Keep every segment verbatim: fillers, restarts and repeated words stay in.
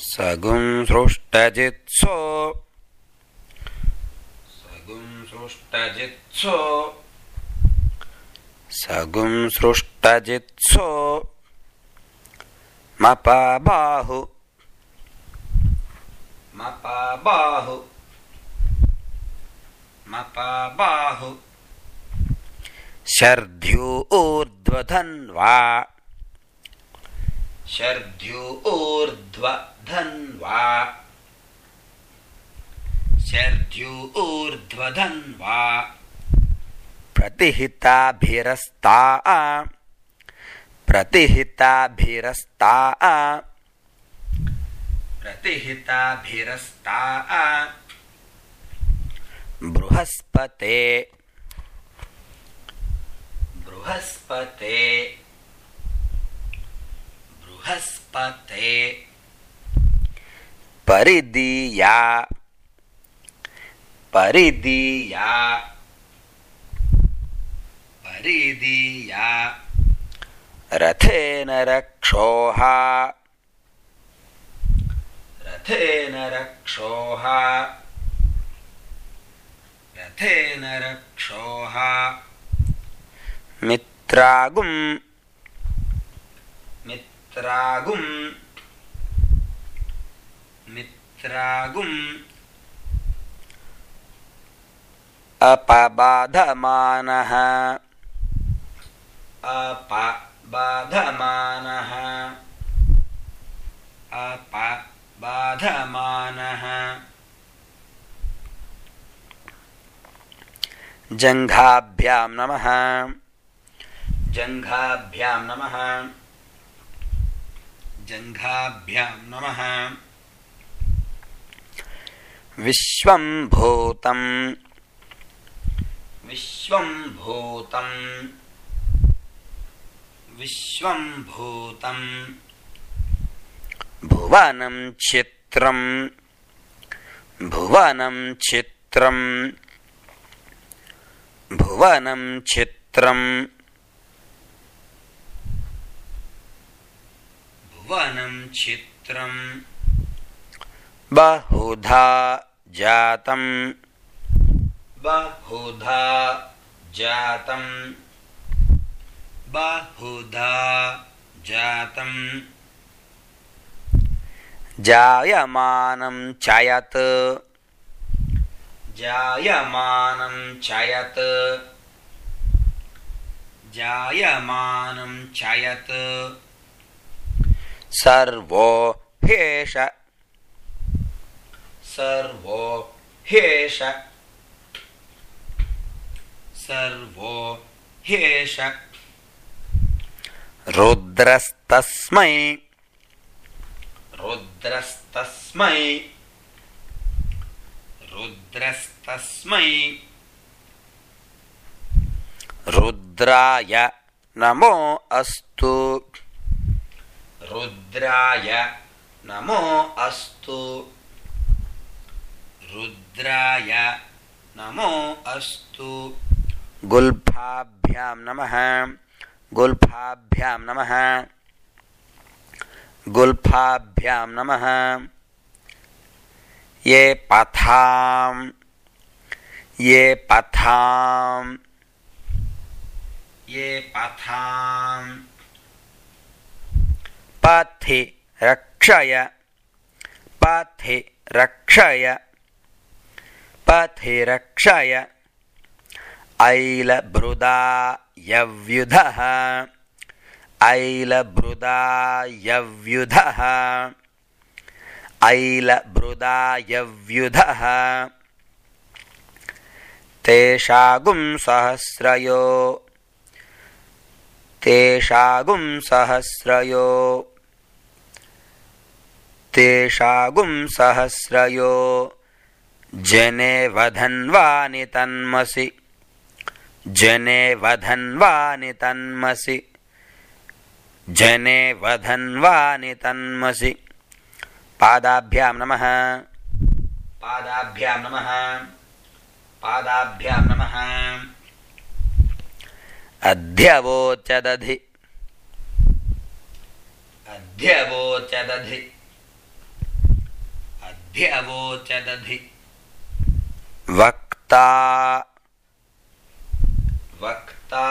सगुं सृष्टजित्सो सगुं सृष्टजित्सो सगुं सृष्टजित्सो मपाबाहु मपाबाहु मपाबाहु शर्ध्यूर्ध्वधन्वा शर्ध्यूर्ध्वधन्वा शर्ध्यूर्ध्वधन्वा प्रतिहिताभिरस्ता प्रतिहिताभिरस्ता प्रतिहिताभिरस्ता बृहस्पते बृहस्पते बृहस्पते परिदीया परिदीया परिदीया रथेन रक्षोहा रथेन रक्षोहा रथेन रक्षोहा मित्रागुं मित्रागुं मित्रागुं अपबाधमानः अपबाधमानः अपबाधमानः जङ्घाभ्यां नमः जङ्घाभ्यां नमः जङ्घाभ्यां नमः विश्वं भूतं विश्वं भूतं विश्वं भूतं भुवनं चित्रं भुवनं चित्रं भुवनं चित्रं भुवनं चित्रं बहुधा जातं बहुधा जातं बहुधा जातं जायमानं चयत् जायमानं चयत् जायमानं चयत् सर्वो ह्येष सर्वो ह्येष सर्वो ह्येष रुद्रस्तस्मै रुद्रस्तस्मै रुद्रस्तस्मै रुद्राय नमो अस्तु रुद्राय नमो अस्तु रुद्राय नमो अस्तु गुल्फाभ्यां नमः गुल्फाभ्यां नमः गुल्फाभ्यां नमः ये पथां ये पथां ये पथां पथि रक्षय पथि रक्षय पथि रक्षय ऐलभृदायव्युधः ऐलभृदायव्युधः ऐलभृदायव्युधः तेषागुं सहस्रयो तेषागुं सहस्रयो तेषागुं सहस्रयो जने वधन्वानि तन्मसि जने वधन्वानि तन्मसि जने वधन्वानि तन्मसि पादाभ्यां नमः पादाभ्यां नमः पादाभ्यां नमः अध्यवोचदधि अध्यवोचदधि ध्यवोचदधि वक्ता वक्ता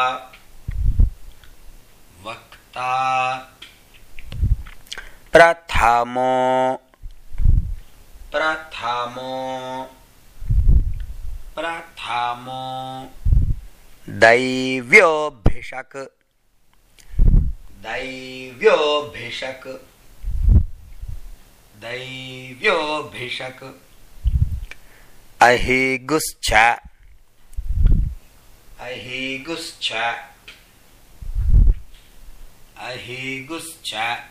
वक्ता प्रथमो प्रथमो प्रथमो दैव्योभिषक दैव्योभिषक दैव्योभिषक अहिगुश्च अहिगुश्च अहिगुश्च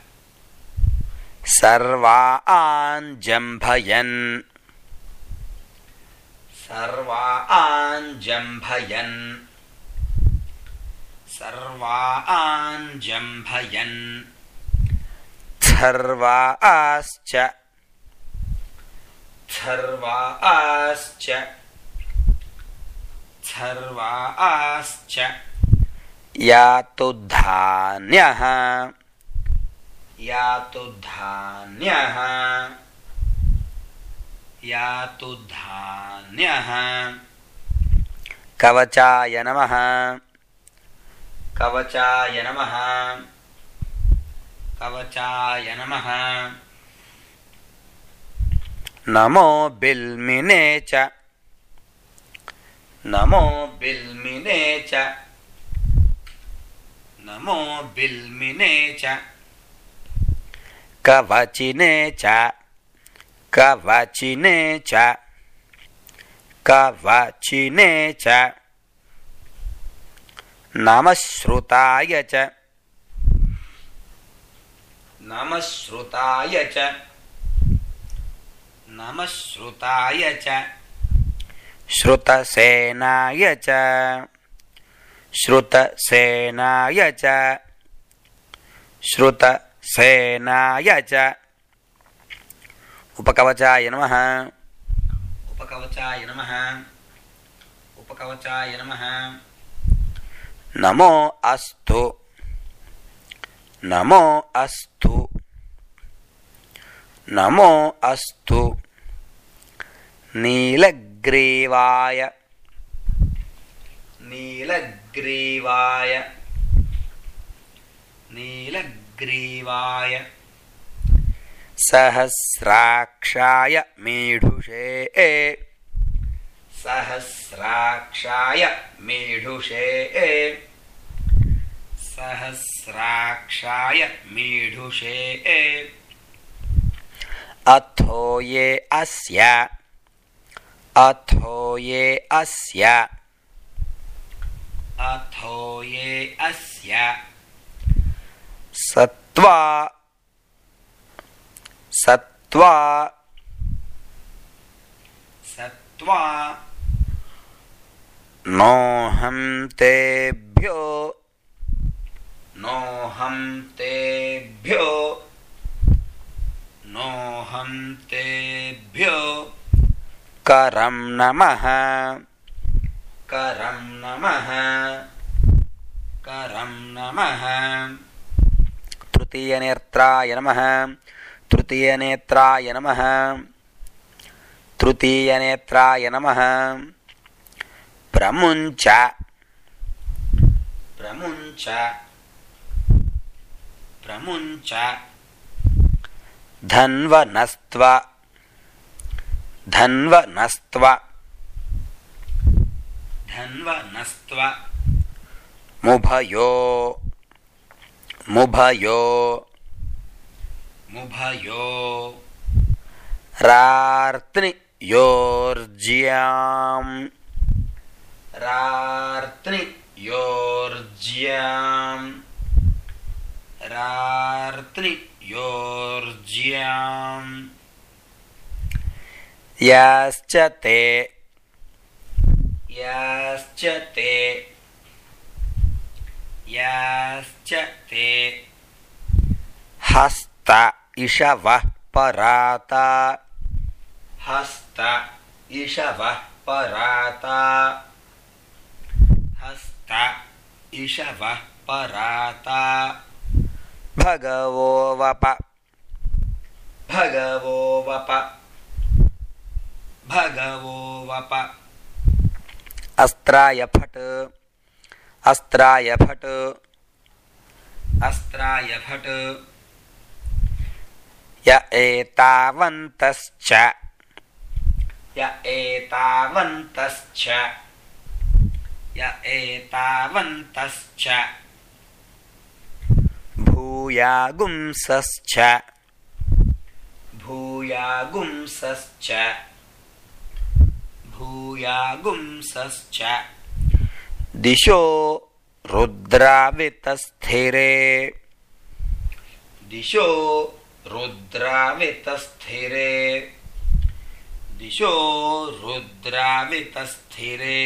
सर्वाञ्जम्भयन् सर्वाञ्जम्भयन् सर्वाञ्जम्भयन् सर्वाश्च सर्वाश्च सर्वाश्च यातु धान्यः यातु धान्यः यातु धान्यः कवचाय नमः कवचाय नमः कवचाय नमः नमो बिल्मिने च नमो बिल्मिने च नमो बिल्मिने च कवचिने च कवचिने च कवचिने च नमश्रुताय च नमश्रुताय च नमश्रुताय च श्रुतसेनाय च श्रुतसेनाय च श्रुतसेनाय च उपकवचाय नमः उपकवचाय नमः उपकवचाय नमः नमो अस्तु नमो अस्तु नमो अस्तु नीलग्रीवाय नीलग्रीवाय नीलग्रीवाय सहस्राक्षाय मीढुषे सहस्राक्षाय मीढुषे सहस्राक्षाय मीढुषे अथो ये अस्य अथो ये अस्य अथो ये अस्य सत्वा सत्वा सत्वा नोऽहं तेभ्यो नोऽहं तेभ्यो नोऽहं तेभ्यो करं नमः करं नमः करं नमः तृतीयनेत्राय नमः तृतीयनेत्राय नमः तृतीयनेत्राय नमः प्रमुञ्च प्रमुञ्च प्रमुञ्च धन्वनस्त्व धन्वनस्त्व धन्वनस्त्व मुभयो मुभयो मुभयो रार्त्नियोर्ज्याम् रार्त्नियोर्ज्याम् रार्त्नियोर्ज्याम् याश्च ते याश्च ते याश्च ते हस्त इषवः पराता हस्त इषवः पराता हस्त इषवः पराता भगवो वप भगवो वप भगवो वप अस्त्राय फट् अस्त्राय फट् अस्त्राय फट् य एतावन्तश्च य एतावन्तश्च य एतावन्तश्च भूयागुंसश्च भूयागुंसश्च भूयागुंसश्च दिशो रुद्रावितस्थिरे दिशो रुद्रावितस्थिरे दिशो रुद्रावितस्थिरे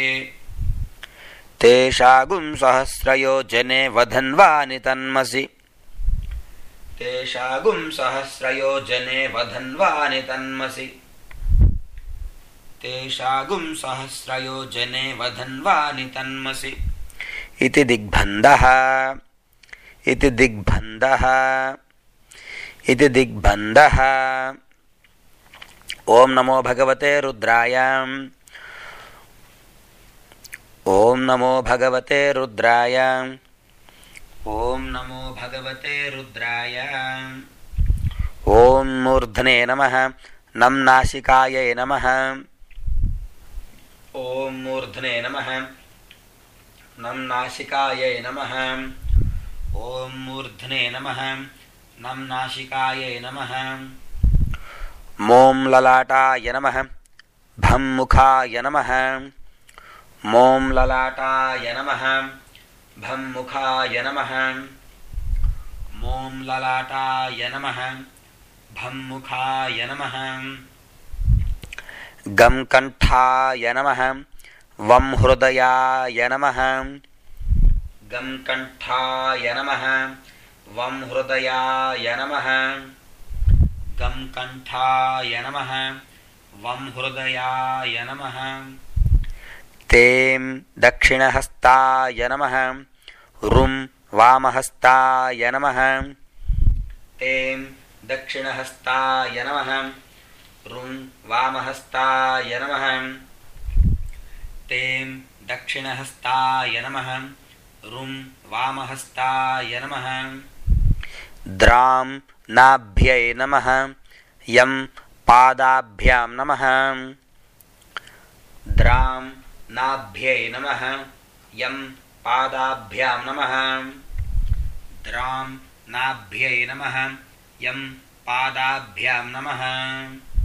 तेषागुंसहस्रयोजने वधन्वानि तन्मसि तेषागुंसहस्रयोजने वधन्वानि तन्मसि तेषागुंसहस्रयोजने वधन्वानि तन्मसि इति दिग्बन्धः इति दिग्बन्धः इति दिग्बन्धः ओम नमो भगवते रुद्राय ओम नमो भगवते रुद्राय ओम नमो भगवते रुद्राय ओम मूर्धने नमः नम नासिकायै नमः ओम मूर्धने नमः नम नासिकायै नमः ओम मूर्धने नमः नम नासिकायै नमः मों ललाटाय नमः भं मुखाय नमः मों ललाटाय नमः भं मुखाय नमः मों ललाटाय नमः भं मुखाय नमः गं कंठाय नमः वं हृदयाय नमः गं कंठाय नमः वं हृदयाय नमः गं कंठाय नमः वं हृदयाय नमः तें दक्षिणहस्ताय नमः रुं वामहस्ताय नमः तें दक्षिणहस्ताय नमः रुं वामहस्ताय नमः तें दक्षिणहस्ताय नमः रुं वामहस्ताय नमः द्रां नाभ्यै नमः यं पादाभ्यां नमः द्रां नाभ्यै नमः यं पादाभ्यां नमः द्रां नाभ्यै नमः यं पादाभ्यां नमः।